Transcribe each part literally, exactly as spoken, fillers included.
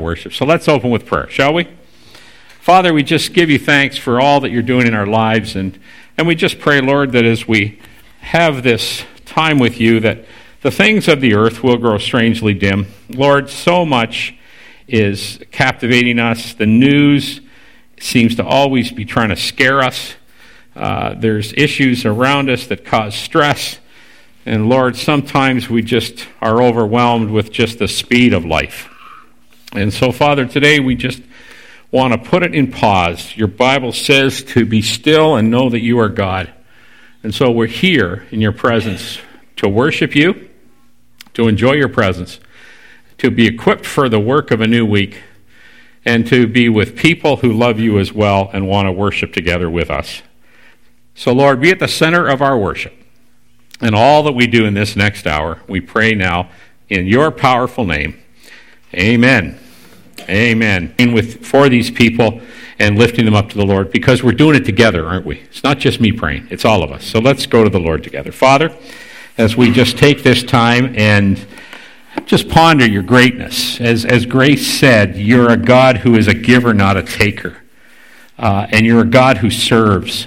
worship. So let's open with prayer, shall we? Father, we just give you thanks for all that you're doing in our lives, and, and we just pray, Lord, that as we have this time with you, that the things of the earth will grow strangely dim. Lord, so much is captivating us. The news seems to always be trying to scare us. Uh, there's issues around us that cause stress. And Lord, sometimes we just are overwhelmed with just the speed of life. And so, Father, today we just want to put it in pause. Your Bible says to be still and know that you are God. And so we're here in your presence to worship you, to enjoy your presence, to be equipped for the work of a new week, and to be with people who love you as well and want to worship together with us. So, Lord, be at the center of our worship. And all that we do in this next hour, we pray now in your powerful name. Amen. Amen. And with for these people and lifting them up to the Lord, because we're doing it together, aren't we? It's not just me praying, it's all of us. So let's go to the Lord together. Father, as we just take this time and just ponder your greatness. As, as Grace said, you're a God who is a giver, not a taker. Uh, and you're a God who serves.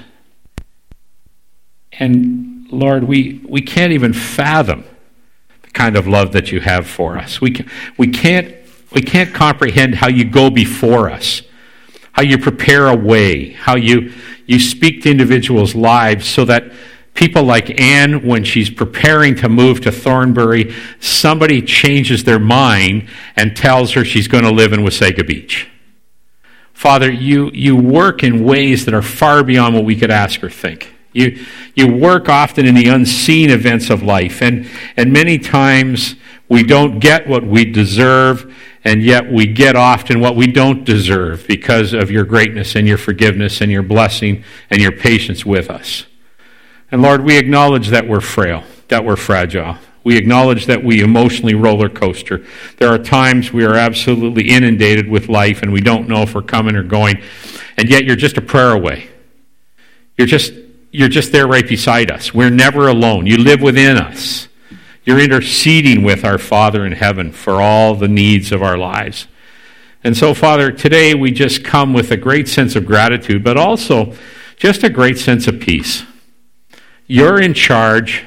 And Lord, we, we can't even fathom the kind of love that you have for us. We, can, we, can't, we can't comprehend how you go before us, how you prepare a way, how you, you speak to individuals' lives so that people like Anne, when she's preparing to move to Thornbury, somebody changes their mind and tells her she's going to live in Wasaga Beach. Father, you, you work in ways that are far beyond what we could ask or think. You, you work often in the unseen events of life, and, and many times we don't get what we deserve, and yet we get often what we don't deserve because of your greatness and your forgiveness and your blessing and your patience with us. And Lord, we acknowledge that we're frail, that we're fragile. We acknowledge that we emotionally roller coaster. There are times we are absolutely inundated with life and we don't know if we're coming or going. And yet you're just a prayer away. You're just, you're just there right beside us. We're never alone. You live within us. You're interceding with our Father in heaven for all the needs of our lives. And so, Father, today we just come with a great sense of gratitude, but also just a great sense of peace. You're in charge,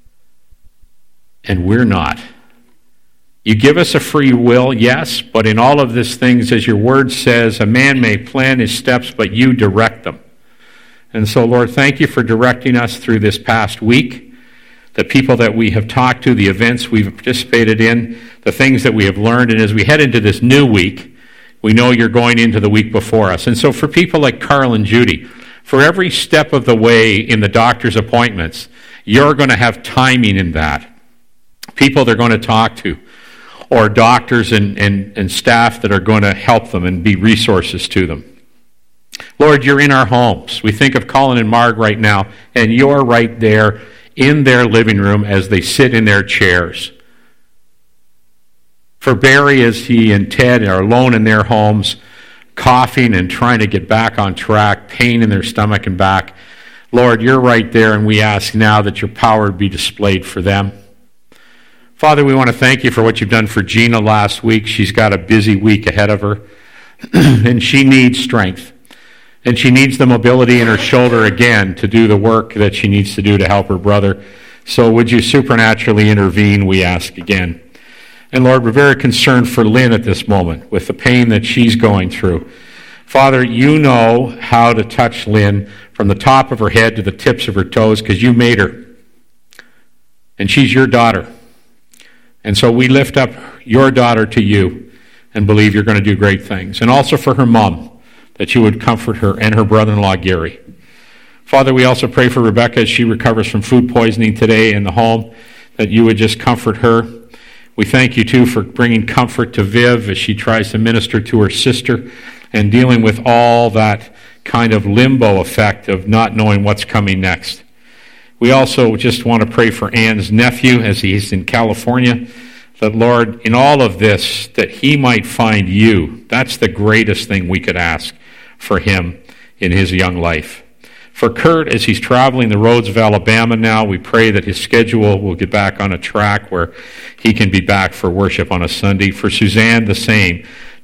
and we're not. You give us a free will, yes, but in all of these things, as your word says, a man may plan his steps, but you direct them. And so, Lord, thank you for directing us through this past week, the people that we have talked to, the events we've participated in, the things that we have learned, and as we head into this new week, we know you're going into the week before us. And so for people like Carl and Judy, for every step of the way in the doctor's appointments, you're going to have timing in that. People they're going to talk to, or doctors and, and, and staff that are going to help them and be resources to them. Lord, you're in our homes. We think of Colin and Marg right now, and you're right there in their living room as they sit in their chairs. For Barry, as he and Ted are alone in their homes, coughing and trying to get back on track, pain in their stomach and back. Lord, you're right there, and we ask now that your power be displayed for them. Father, we want to thank you for what you've done for Gina last week. She's got a busy week ahead of her, and she needs strength. And she needs the mobility in her shoulder again to do the work that she needs to do to help her brother. So would you supernaturally intervene, we ask again. And Lord, we're very concerned for Lynn at this moment with the pain that she's going through. Father, you know how to touch Lynn from the top of her head to the tips of her toes because you made her. And she's your daughter. And so we lift up your daughter to you and believe you're going to do great things. And also for her mom, that you would comfort her and her brother-in-law, Gary. Father, we also pray for Rebecca as she recovers from food poisoning today in the home, that you would just comfort her. We thank you, too, for bringing comfort to Viv as she tries to minister to her sister and dealing with all that kind of limbo effect of not knowing what's coming next. We also just want to pray for Ann's nephew as he's in California, that, Lord, in all of this, that he might find you. That's the greatest thing we could ask for him in his young life. For Kurt, as he's traveling the roads of Alabama now, we pray that his schedule will get back on a track where he can be back for worship on a Sunday. For Suzanne, the same,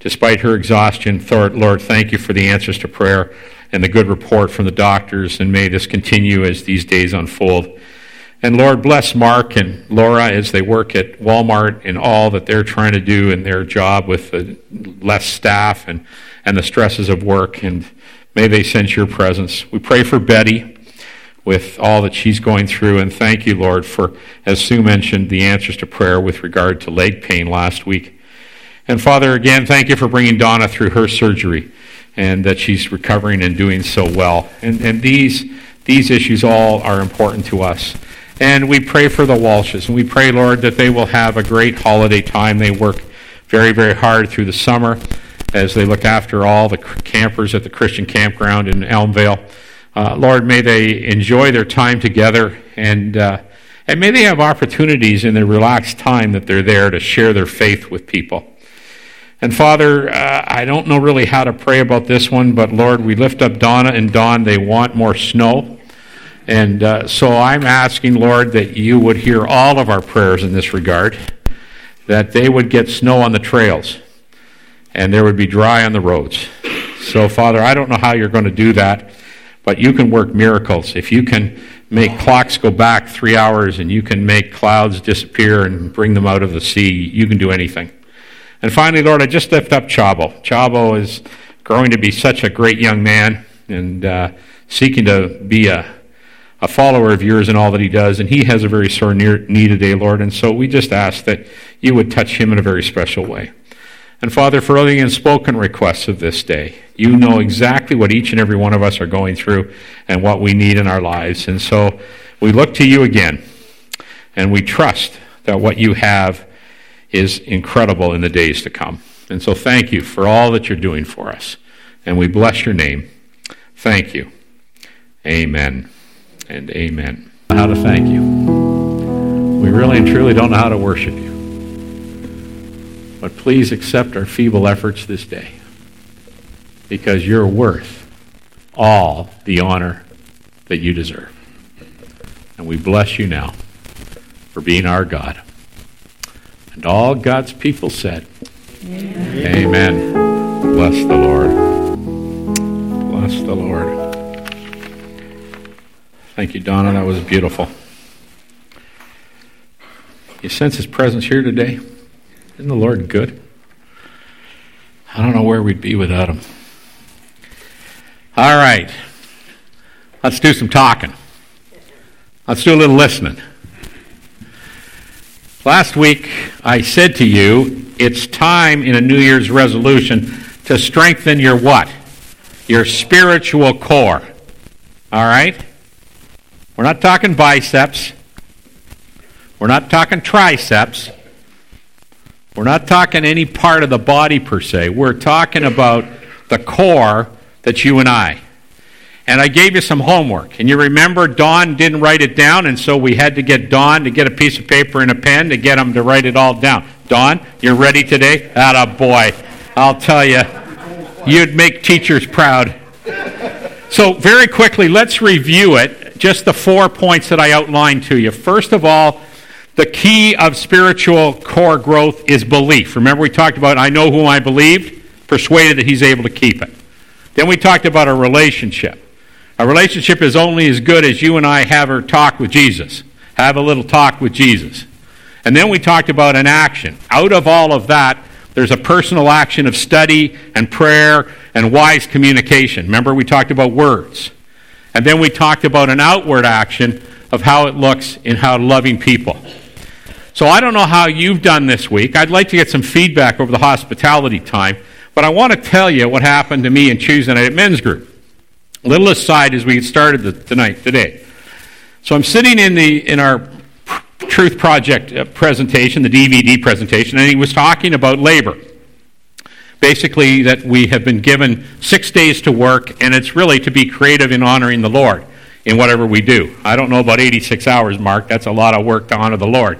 despite her exhaustion. Lord, thank you for the answers to prayer and the good report from the doctors, and may this continue as these days unfold. And Lord, bless Mark and Laura as they work at Walmart and all that they're trying to do in their job with the less staff and, and the stresses of work, and may they sense your presence. We pray for Betty with all that she's going through, and thank you, Lord, for, as Sue mentioned, the answers to prayer with regard to leg pain last week. And Father, again, thank you for bringing Donna through her surgery and that she's recovering and doing so well. And, and these, these issues all are important to us. And we pray for the Walshes, and we pray, Lord, that they will have a great holiday time. They work very, very hard through the summer as they look after all the campers at the Christian campground in Elmvale. Uh, Lord, may they enjoy their time together, and uh, and may they have opportunities in their relaxed time that they're there to share their faith with people. And Father, uh, I don't know really how to pray about this one, but Lord, we lift up Donna and Don. They want more snow. And uh, so I'm asking, Lord, that you would hear all of our prayers in this regard, that they would get snow on the trails, and there would be dry on the roads. So, Father, I don't know how you're going to do that, but you can work miracles. If you can make clocks go back three hours and you can make clouds disappear and bring them out of the sea, you can do anything. And finally, Lord, I just lift up Chavo. Chavo is growing to be such a great young man and uh, seeking to be a a follower of yours in all that he does, and he has a very sore need today, Lord, and so we just ask that you would touch him in a very special way. And Father, for all the unspoken requests of this day, you know exactly what each and every one of us are going through and what we need in our lives, and so we look to you again, and we trust that what you have is incredible in the days to come. And so thank you for all that you're doing for us, and we bless your name. Thank you. Amen. And amen. How to thank you. We really and truly don't know how to worship you. But please accept our feeble efforts this day, because you're worth all the honor that you deserve. And we bless you now for being our God. And all God's people said, Amen. Amen. Bless the Lord. Bless the Lord. Thank you, Donna. That was beautiful. You sense his presence here today? Isn't the Lord good? I don't know where we'd be without him. All right. Let's do some talking. Let's do a little listening. Last week, I said to you, it's time in a New Year's resolution to strengthen your what? Your spiritual core. All right? We're not talking biceps. We're not talking triceps. We're not talking any part of the body per se. We're talking about the core that's you and I. And I gave you some homework. And you remember Don didn't write it down, and so we had to get Don to get a piece of paper and a pen to get him to write it all down. Don, you're ready today? Atta boy. I'll tell you, you'd make teachers proud. So very quickly, let's review it. Just the four points that I outlined to you. First of all, the key of spiritual core growth is belief. Remember we talked about, I know whom I believed, persuaded that he's able to keep it. Then we talked about a relationship. A relationship is only as good as you and I have a talk with Jesus. Have a little talk with Jesus. And then we talked about an action. Out of all of that, there's a personal action of study and prayer and wise communication. Remember we talked about words. And then we talked about an outward action of how it looks in how loving people. So I don't know how you've done this week. I'd like to get some feedback over the hospitality time, but I want to tell you what happened to me in Tuesday night at men's group. A little aside as we get started the, tonight, today. So I'm sitting in the in our Truth Project presentation, the D V D presentation, and he was talking about labor. Basically, that we have been given six days to work, and it's really to be creative in honoring the Lord in whatever we do. I don't know about eighty-six hours, Mark. That's a lot of work to honor the Lord.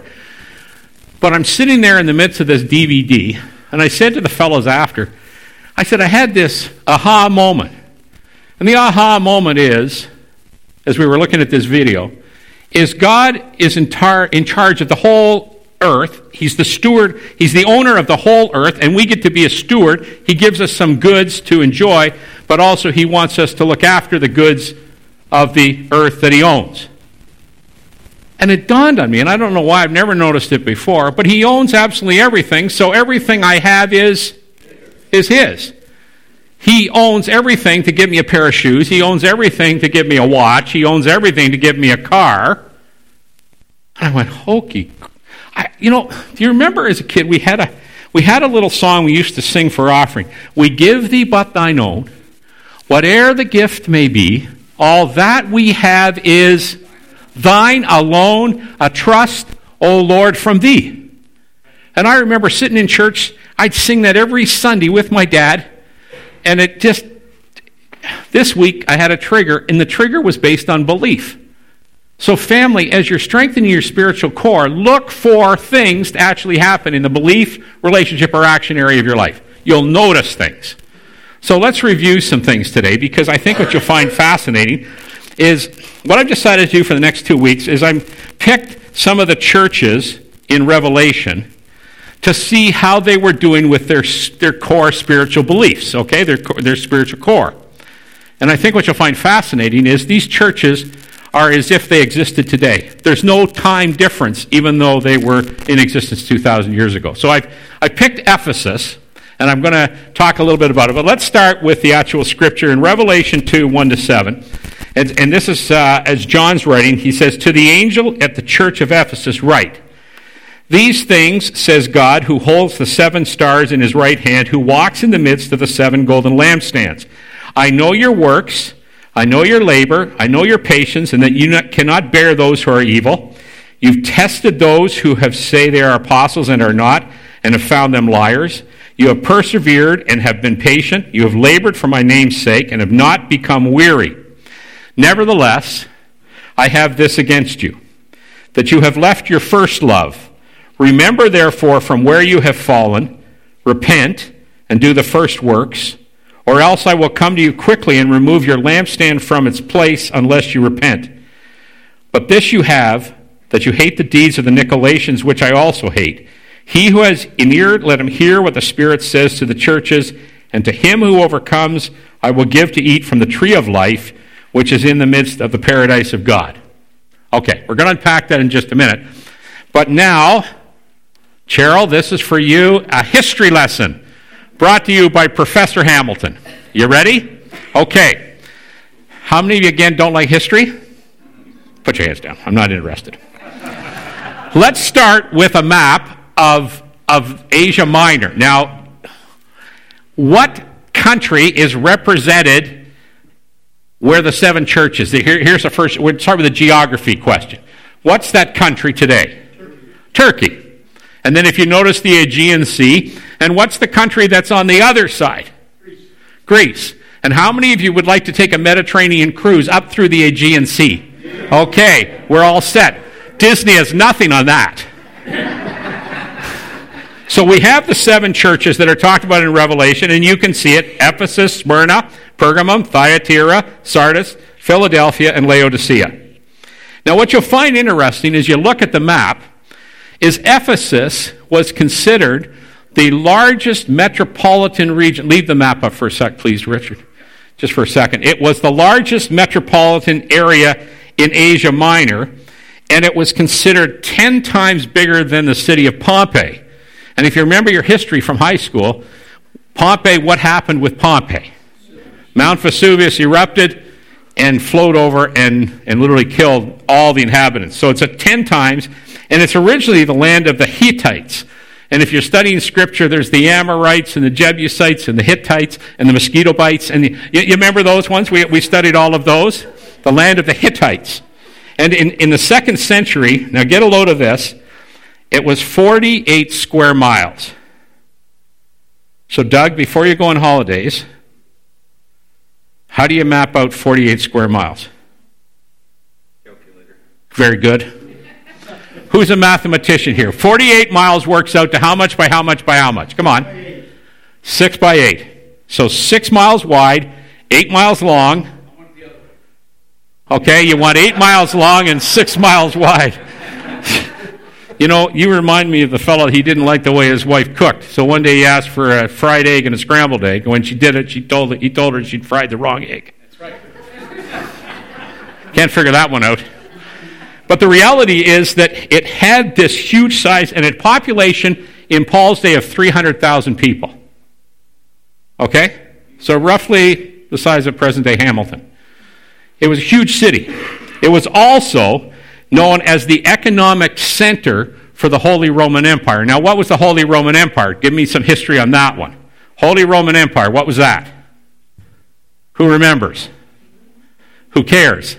But I'm sitting there in the midst of this D V D, and I said to the fellows after, I said, I had this aha moment. And the aha moment is, as we were looking at this video, is God is in, tar- in charge of the whole earth He's the steward. He's the owner of the whole earth, and we get to be a steward. He gives us some goods to enjoy, but also he wants us to look after the goods of the earth that he owns. And it dawned on me, and I don't know why I've never noticed it before, but he owns absolutely everything, so everything I have is, is his. He owns everything to give me a pair of shoes. He owns everything to give me a watch. He owns everything to give me a car. And I went, hokey. I, you know, do you remember as a kid, we had a we had a little song we used to sing for offering. We give thee but thine own, whate'er the gift may be, all that we have is thine alone, a trust, O Lord, from thee. And I remember sitting in church, I'd sing that every Sunday with my dad, and it just, this week I had a trigger, and the trigger was based on belief. So family, as you're strengthening your spiritual core, look for things to actually happen in the belief, relationship, or action area of your life. You'll notice things. So let's review some things today, because I think what you'll find fascinating is what I've decided to do for the next two weeks is I've picked some of the churches in Revelation to see how they were doing with their their core spiritual beliefs, okay, their, their spiritual core. And I think what you'll find fascinating is these churches are as if they existed today. There's no time difference, even though they were in existence two thousand years ago. So I've, I picked Ephesus, and I'm going to talk a little bit about it. But let's start with the actual scripture in Revelation two, one to seven. And, and this is, uh, as John's writing, he says, to the angel at the church of Ephesus write, these things, says God, who holds the seven stars in his right hand, who walks in the midst of the seven golden lampstands. I know your works, I know your labor, I know your patience, and that you not, cannot bear those who are evil. You've tested those who have say they are apostles and are not, and have found them liars. You have persevered and have been patient. You have labored for my name's sake and have not become weary. Nevertheless, I have this against you, that you have left your first love. Remember, therefore, from where you have fallen, repent and do the first works, or else I will come to you quickly and remove your lampstand from its place unless you repent. But this you have, that you hate the deeds of the Nicolaitans, which I also hate. He who has an ear, let him hear what the Spirit says to the churches, and to him who overcomes I will give to eat from the tree of life, which is in the midst of the paradise of God. Okay, we're going to unpack that in just a minute. But now, Cheryl, this is for you, a history lesson brought to you by Professor Hamilton. You ready? Okay. How many of you, again, don't like history? Put your hands down. I'm not interested. Let's start with a map of, of Asia Minor. Now, what country is represented where the seven churches? Here, here's the first. We'll start with a geography question. What's that country today? Turkey. Turkey. And then if you notice the Aegean Sea, and what's the country that's on the other side? Greece. Greece. And how many of you would like to take a Mediterranean cruise up through the Aegean Sea? Yeah. Okay, we're all set. Disney has nothing on that. So we have the seven churches that are talked about in Revelation, and you can see it: Ephesus, Smyrna, Pergamum, Thyatira, Sardis, Philadelphia, and Laodicea. Now what you'll find interesting is you look at the map, is Ephesus was considered the largest metropolitan region. Leave the map up for a sec, please, Richard. Just for a second. It was the largest metropolitan area in Asia Minor, and it was considered ten times bigger than the city of Pompeii. And if you remember your history from high school, Pompeii, what happened with Pompeii? Mount Vesuvius erupted and flowed over and, and literally killed all the inhabitants. So it's at ten times, and it's originally the land of the Hittites. And if you're studying Scripture, there's the Amorites and the Jebusites and the Hittites and the mosquito bites. And the, you, you remember those ones? We, we studied all of those. The land of the Hittites. And in, in the second century, now get a load of this, it was forty-eight square miles. So Doug, before you go on holidays, how do you map out forty-eight square miles? Calculator. Very good. Who's a mathematician here? forty-eight miles works out to how much by how much by how much? Come on. Eight. Six by eight. So six miles wide, eight miles long. I want the other way. Okay, you want eight miles long and six miles wide. You know, you remind me of the fellow, he didn't like the way his wife cooked. So one day he asked for a fried egg and a scrambled egg. And when she did it, she told he told her she'd fried the wrong egg. That's right. Can't figure that one out. But the reality is that it had this huge size and a population in Paul's day of three hundred thousand people. Okay? So roughly the size of present-day Hamilton. It was a huge city. It was also known as the economic center for the Holy Roman Empire. Now, what was the Holy Roman Empire? Give me some history on that one. Holy Roman Empire, what was that? Who remembers? Who cares?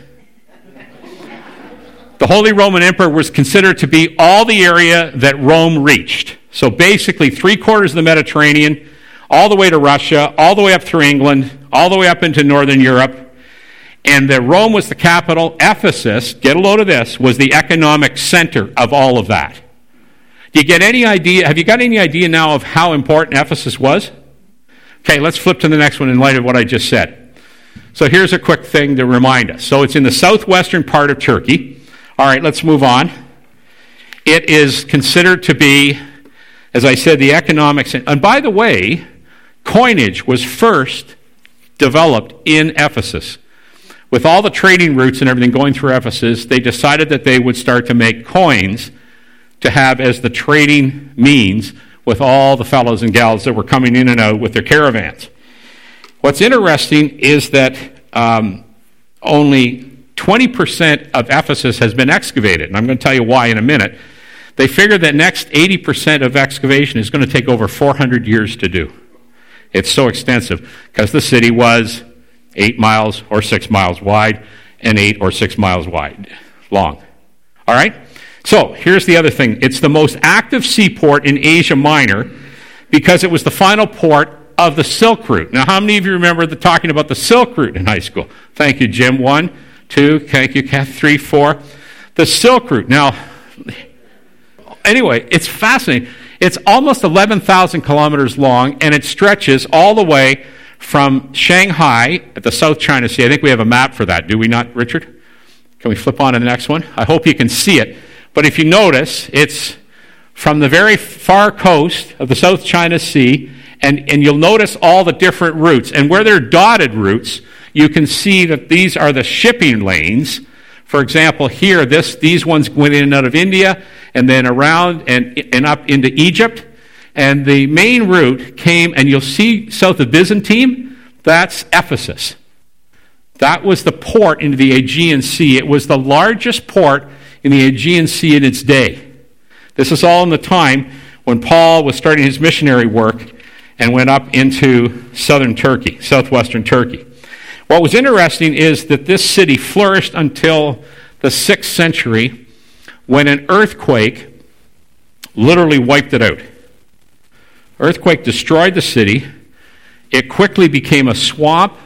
The Holy Roman Empire was considered to be all the area that Rome reached. So basically three quarters of the Mediterranean, all the way to Russia, all the way up through England, all the way up into Northern Europe. And that Rome was the capital. Ephesus, get a load of this, was the economic center of all of that. Do you get any idea, have you got any idea now of how important Ephesus was? Okay, let's flip to the next one in light of what I just said. So here's a quick thing to remind us. So it's in the southwestern part of Turkey. All right, let's move on. It is considered to be, as I said, the economic center. And by the way, coinage was first developed in Ephesus. With all the trading routes and everything going through Ephesus, they decided that they would start to make coins to have as the trading means with all the fellows and gals that were coming in and out with their caravans. What's interesting is that um, only twenty percent of Ephesus has been excavated, and I'm going to tell you why in a minute. They figure that next eighty percent of excavation is going to take over four hundred years to do. It's so extensive because the city was eight miles or six miles wide and eight or six miles wide, long. All right? So here's the other thing. It's the most active seaport in Asia Minor because it was the final port of the Silk Route. Now, how many of you remember the, talking about the Silk Route in high school? Thank you, Jim. One, two, thank you, Kath, three, four. The Silk Route. Now, anyway, it's fascinating. It's almost eleven thousand kilometers long, and it stretches all the way from Shanghai at the South China Sea. I think we have a map for that, do we not, Richard? Can we flip on to the next one? I hope you can see it. But if you notice, it's from the very far coast of the South China Sea, and, and you'll notice all the different routes. And where they're dotted routes, you can see that these are the shipping lanes. For example, here, this these ones went in and out of India, and then around and, and up into Egypt. And the main route came, and you'll see south of Byzantium, that's Ephesus. That was the port into the Aegean Sea. It was the largest port in the Aegean Sea in its day. This is all in the time when Paul was starting his missionary work and went up into southern Turkey, southwestern Turkey. What was interesting is that this city flourished until the sixth century when an earthquake literally wiped it out. Earthquake destroyed the city. It quickly became a swamp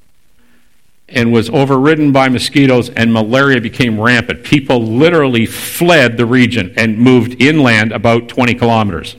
and was overridden by mosquitoes, and malaria became rampant. People literally fled the region and moved inland about twenty kilometers.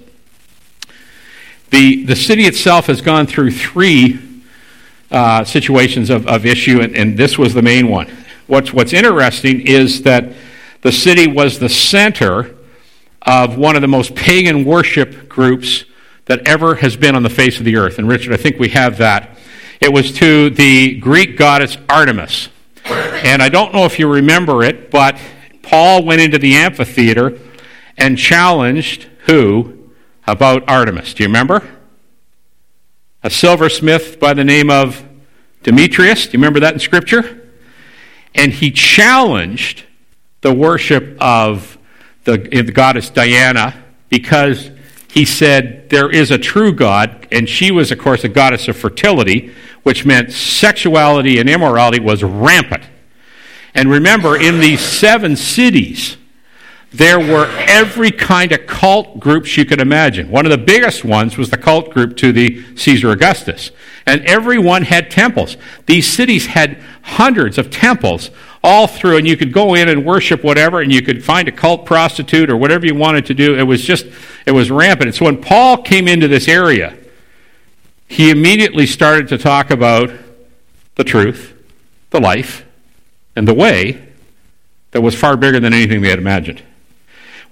The, the city itself has gone through three uh, situations of, of issue, and, and this was the main one. What's, what's interesting is that the city was the center of one of the most pagan worship groups that ever has been on the face of the earth. And Richard, I think we have that. It was to the Greek goddess Artemis. And I don't know if you remember it, but Paul went into the amphitheater and challenged who about Artemis. Do you remember? A silversmith by the name of Demetrius. Do you remember that in Scripture? And he challenged the worship of the, the goddess Diana because he said there is a true God, and she was, of course, a goddess of fertility, which meant sexuality and immorality was rampant. And remember, in these seven cities, there were every kind of cult groups you could imagine. One of the biggest ones was the cult group to the Caesar Augustus. And everyone had temples. These cities had hundreds of temples all through, and you could go in and worship whatever, and you could find a cult prostitute or whatever you wanted to do. It was just, it was rampant. And so when Paul came into this area, he immediately started to talk about the truth, the life, and the way that was far bigger than anything they had imagined.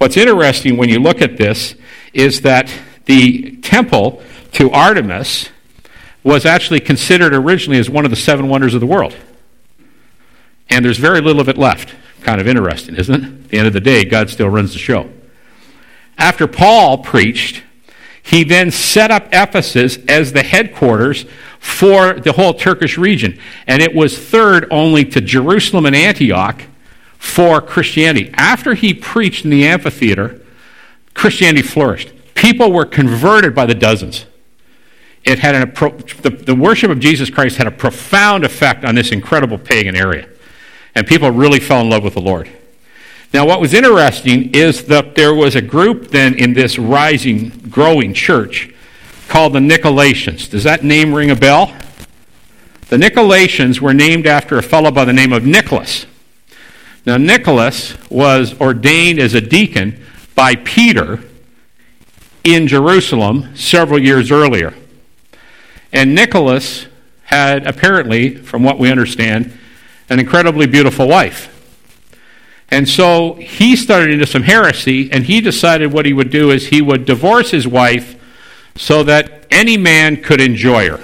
What's interesting when you look at this is that the temple to Artemis was actually considered originally as one of the seven wonders of the world. And there's very little of it left. Kind of interesting, isn't it? At the end of the day, God still runs the show. After Paul preached, he then set up Ephesus as the headquarters for the whole Turkish region. And it was third only to Jerusalem and Antioch for Christianity. After he preached in the amphitheater, Christianity flourished. People were converted by the dozens. It had an, the, the worship of Jesus Christ had a profound effect on this incredible pagan area. And people really fell in love with the Lord. Now, what was interesting is that there was a group then in this rising, growing church called the Nicolaitans. Does that name ring a bell? The Nicolaitans were named after a fellow by the name of Nicholas. Now, Nicholas was ordained as a deacon by Peter in Jerusalem several years earlier. And Nicholas had apparently, from what we understand, an incredibly beautiful wife. And so he started into some heresy, and he decided what he would do is he would divorce his wife so that any man could enjoy her.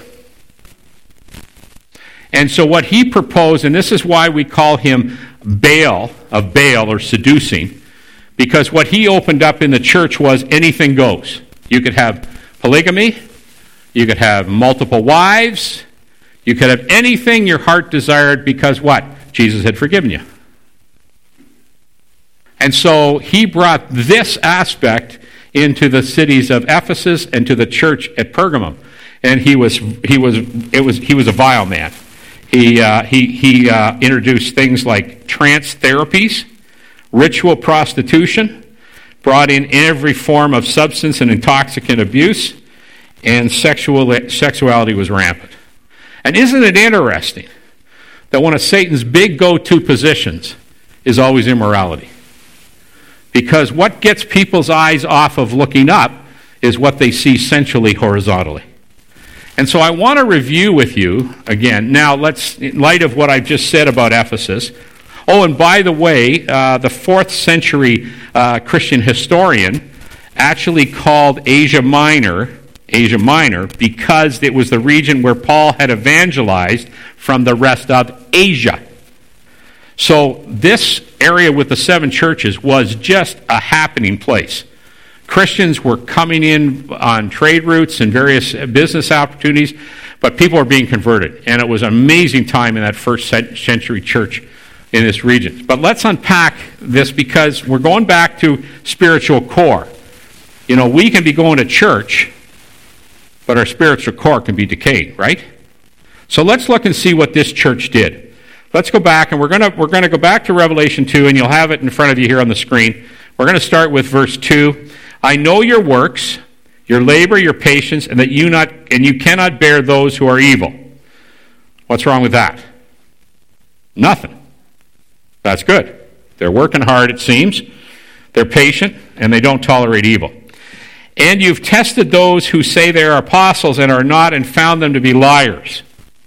And so what he proposed, and this is why we call him Baal, of Baal, or seducing, because what he opened up in the church was anything goes. You could have polygamy, you could have multiple wives, you could have anything your heart desired because what? Jesus had forgiven you. And so he brought this aspect into the cities of Ephesus and to the church at Pergamum. And he was he was it was he was a vile man. He uh, he he uh, introduced things like trance therapies, ritual prostitution, brought in every form of substance and intoxicant abuse, and sexual sexuality was rampant. And isn't it interesting that one of Satan's big go-to positions is always immorality? Because what gets people's eyes off of looking up is what they see sensually horizontally. And so I want to review with you again. Now, let's, in light of what I've just said about Ephesus. Oh, and by the way, uh, the fourth century uh, Christian historian actually called Asia Minor, Asia Minor, because it was the region where Paul had evangelized from the rest of Asia. So this area with the seven churches was just a happening place. Christians were coming in on trade routes and various business opportunities, but people were being converted. And it was an amazing time in that first century church in this region. But let's unpack this because we're going back to spiritual core. You know, we can be going to church, but our spiritual core can be decayed, right? So let's look and see what this church did. Let's go back, and we're going to we're going to go back to Revelation two, and you'll have it in front of you here on the screen. We're going to start with verse two. I know your works, your labor, your patience, and that you not and you cannot bear those who are evil. What's wrong with that? Nothing. That's good. They're working hard, it seems. They're patient, and they don't tolerate evil. And you've tested those who say they are apostles and are not, and found them to be liars.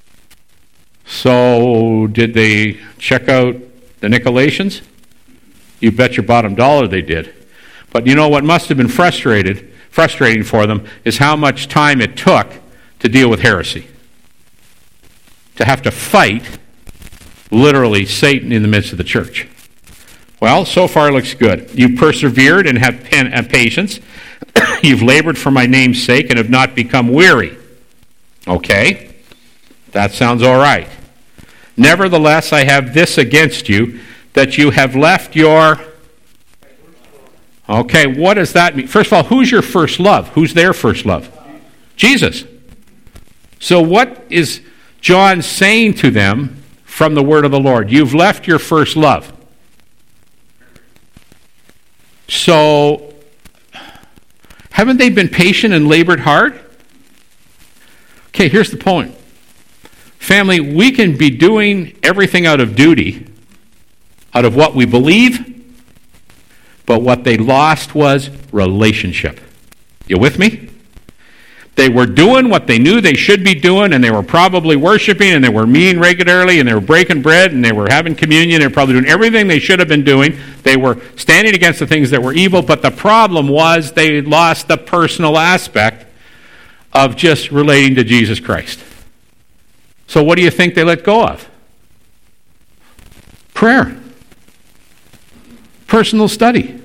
So, did they check out the Nicolaitans? You bet your bottom dollar they did. But you know what must have been frustrated, frustrating for them is how much time it took to deal with heresy. To have to fight, literally, Satan in the midst of the church. Well, so far it looks good. You've persevered and have pen and patience. You've labored for my name's sake and have not become weary. Okay, that sounds all right. Nevertheless, I have this against you, that you have left your... Okay, what does that mean? First of all, who's your first love? Who's their first love? Jesus. So what is John saying to them from the word of the Lord? You've left your first love. So, haven't they been patient and labored hard? Okay, here's the point. Family, we can be doing everything out of duty, out of what we believe, but what they lost was relationship. You with me? They were doing what they knew they should be doing, and they were probably worshiping, and they were meeting regularly, and they were breaking bread, and they were having communion, they were probably doing everything they should have been doing, They were standing against the things that were evil, but the problem was they lost the personal aspect of just relating to Jesus Christ. So what do you think they let go of? Prayer. Personal study.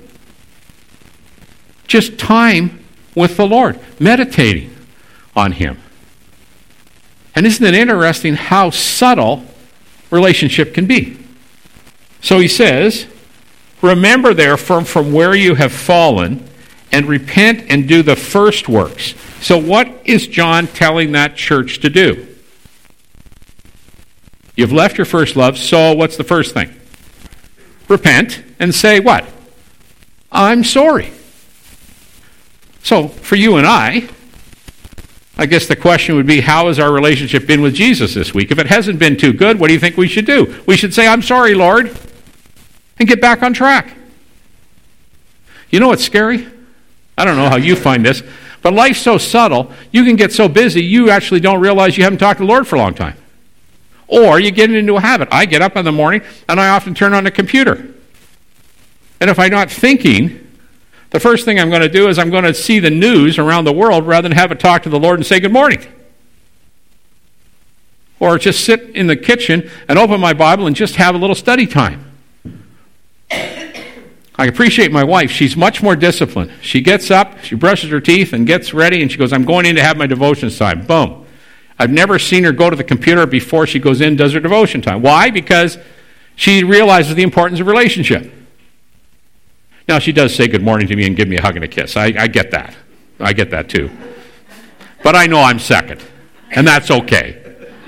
Just time with the Lord, meditating on Him. And isn't it interesting how subtle relationship can be? So he says, remember therefore from where you have fallen, and repent and do the first works. So what is John telling that church to do? You've left your first love, so what's the first thing? Repent and say what? I'm sorry. So for you and I, I guess the question would be, how has our relationship been with Jesus this week? If it hasn't been too good, what do you think we should do? We should say, I'm sorry, Lord, and get back on track. You know what's scary? I don't know how you find this, but life's so subtle, you can get so busy, you actually don't realize you haven't talked to the Lord for a long time. Or you get into a habit. I get up in the morning, and I often turn on the computer. And if I'm not thinking, the first thing I'm going to do is I'm going to see the news around the world rather than have a talk to the Lord and say good morning. Or just sit in the kitchen and open my Bible and just have a little study time. I appreciate my wife. She's much more disciplined. She gets up, she brushes her teeth, and gets ready, and she goes, I'm going in to have my devotions time. Boom. I've never seen her go to the computer before she goes in and does her devotion time. Why? Because she realizes the importance of relationship. Now, she does say good morning to me and give me a hug and a kiss. I, I get that. I get that too. But I know I'm second, and that's okay.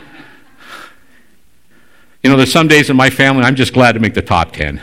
You know, there's some days in my family I'm just glad to make the top ten.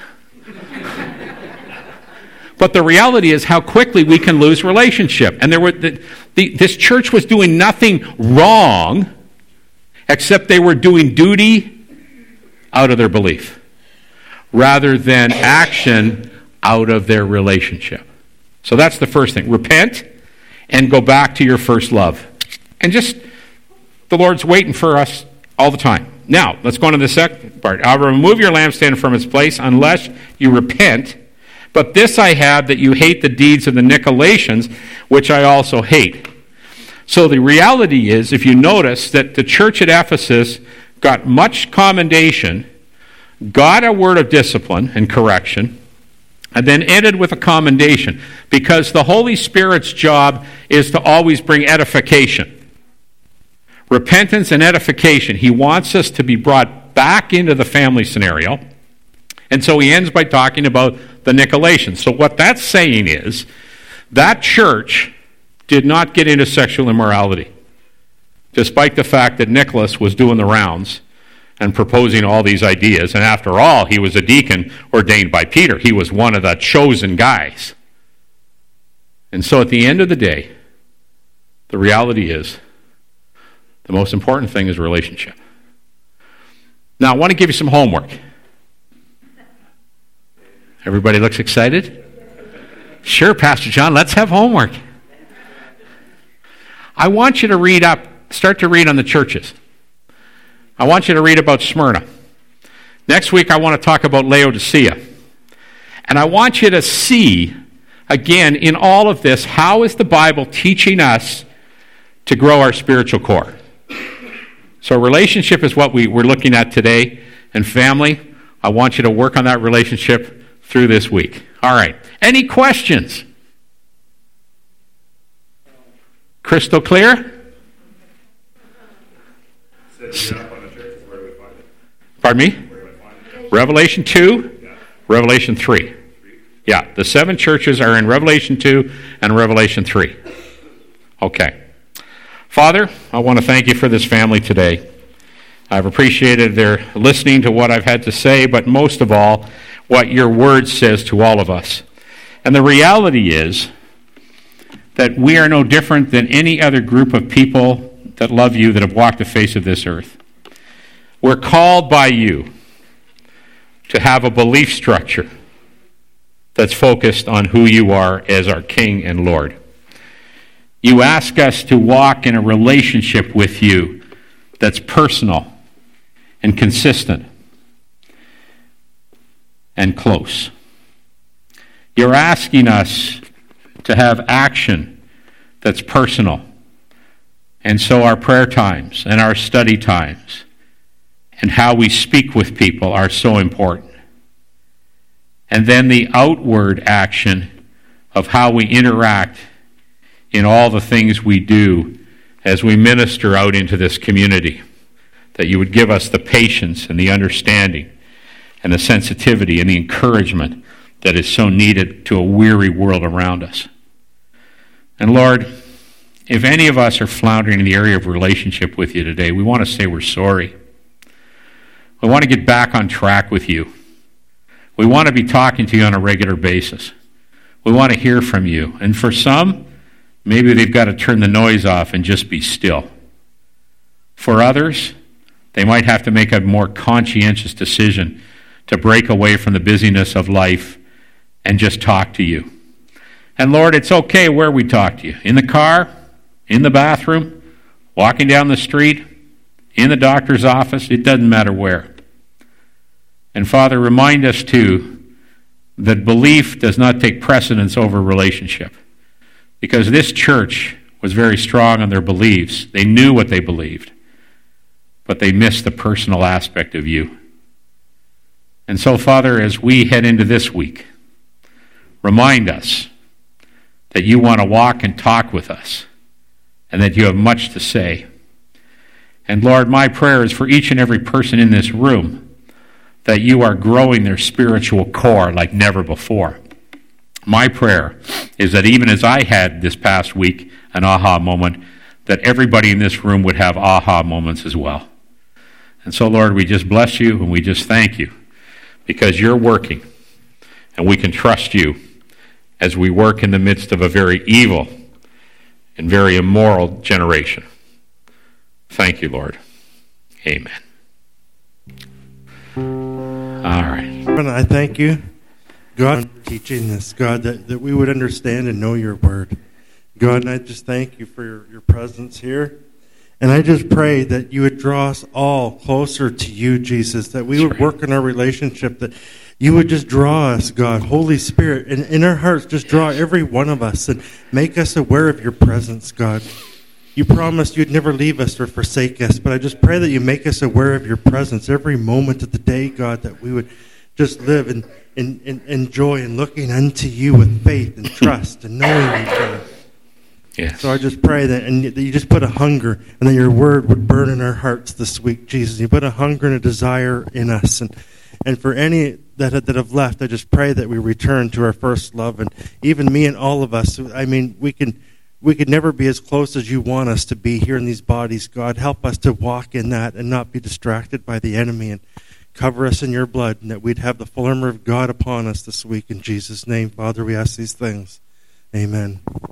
But the reality is how quickly we can lose relationship. And there were the, the, this church was doing nothing wrong, except they were doing duty out of their belief, rather than action out of their relationship. So that's the first thing. Repent and go back to your first love. And just, the Lord's waiting for us all the time. Now, let's go on to the second part. I'll remove your lampstand from its place unless you repent. But this I have, that you hate the deeds of the Nicolaitans, which I also hate. So the reality is, if you notice, that the church at Ephesus got much commendation, got a word of discipline and correction, and then ended with a commendation, because the Holy Spirit's job is to always bring edification. Repentance and edification. He wants us to be brought back into the family scenario. And so he ends by talking about the Nicolaitans. So what that's saying is, that church did not get into sexual immorality, despite the fact that Nicholas was doing the rounds and proposing all these ideas. And after all, he was a deacon ordained by Peter. He was one of the chosen guys. And so at the end of the day, the reality is, the most important thing is relationship. Now, I want to give you some homework. Everybody looks excited? Sure, Pastor John, let's have homework. I want you to read up, start to read on the churches. I want you to read about Smyrna. Next week, I want to talk about Laodicea. And I want you to see, again, in all of this, how is the Bible teaching us to grow our spiritual core? So relationship is what we, we're looking at today. And family, I want you to work on that relationship through this week. All right. Any questions? Crystal clear? Pardon me? Revelation two, Revelation three. Yeah, the seven churches are in Revelation two and Revelation three. Okay. Father, I want to thank you for this family today. I've appreciated their listening to what I've had to say, but most of all, what your word says to all of us. And the reality is that we are no different than any other group of people that love you, that have walked the face of this earth. We're called by you to have a belief structure that's focused on who you are as our King and Lord. You ask us to walk in a relationship with you that's personal and consistent and close. You're asking us to have action that's personal. And so our prayer times and our study times and how we speak with people are so important. And then the outward action of how we interact in all the things we do as we minister out into this community. That you would give us the patience and the understanding and the sensitivity and the encouragement that is so needed to a weary world around us. And Lord, if any of us are floundering in the area of relationship with you today, we want to say we're sorry. We want to get back on track with you. We want to be talking to you on a regular basis. We want to hear from you. And for some, maybe they've got to turn the noise off and just be still. For others, they might have to make a more conscientious decision to break away from the busyness of life and just talk to you. And Lord, it's okay where we talk to you. In the car, in the bathroom, walking down the street, in the doctor's office, it doesn't matter where. And Father, remind us too that belief does not take precedence over relationship. Because this church was very strong on their beliefs. They knew what they believed. But they missed the personal aspect of you. And so, Father, as we head into this week, remind us that you want to walk and talk with us and that you have much to say. And Lord, my prayer is for each and every person in this room that you are growing their spiritual core like never before. My prayer is that even as I had this past week an aha moment, that everybody in this room would have aha moments as well. And so, Lord, we just bless you and we just thank you because you're working and we can trust you as we work in the midst of a very evil and very immoral generation. Thank you, Lord. Amen. All right. And I thank you, God, for teaching this, God, that, that we would understand and know your word. God, and I just thank you for your, your presence here. And I just pray that you would draw us all closer to you, Jesus, that we would work in our relationship, that you would just draw us, God, Holy Spirit, and in our hearts, just draw every one of us and make us aware of your presence, God. You promised you'd never leave us or forsake us, but I just pray that you make us aware of your presence every moment of the day, God, that we would just live in, in, in, in joy and looking unto you with faith and trust and knowing you, God. Yes. So I just pray that, and that you just put a hunger, and that your word would burn in our hearts this week, Jesus. You put a hunger and a desire in us, and and for any that that have left, I just pray that we return to our first love, and even me and all of us. I mean, we can we could never be as close as you want us to be here in these bodies. God, help us to walk in that and not be distracted by the enemy, and cover us in your blood, and that we'd have the full armor of God upon us this week. In Jesus' name, Father, we ask these things. Amen.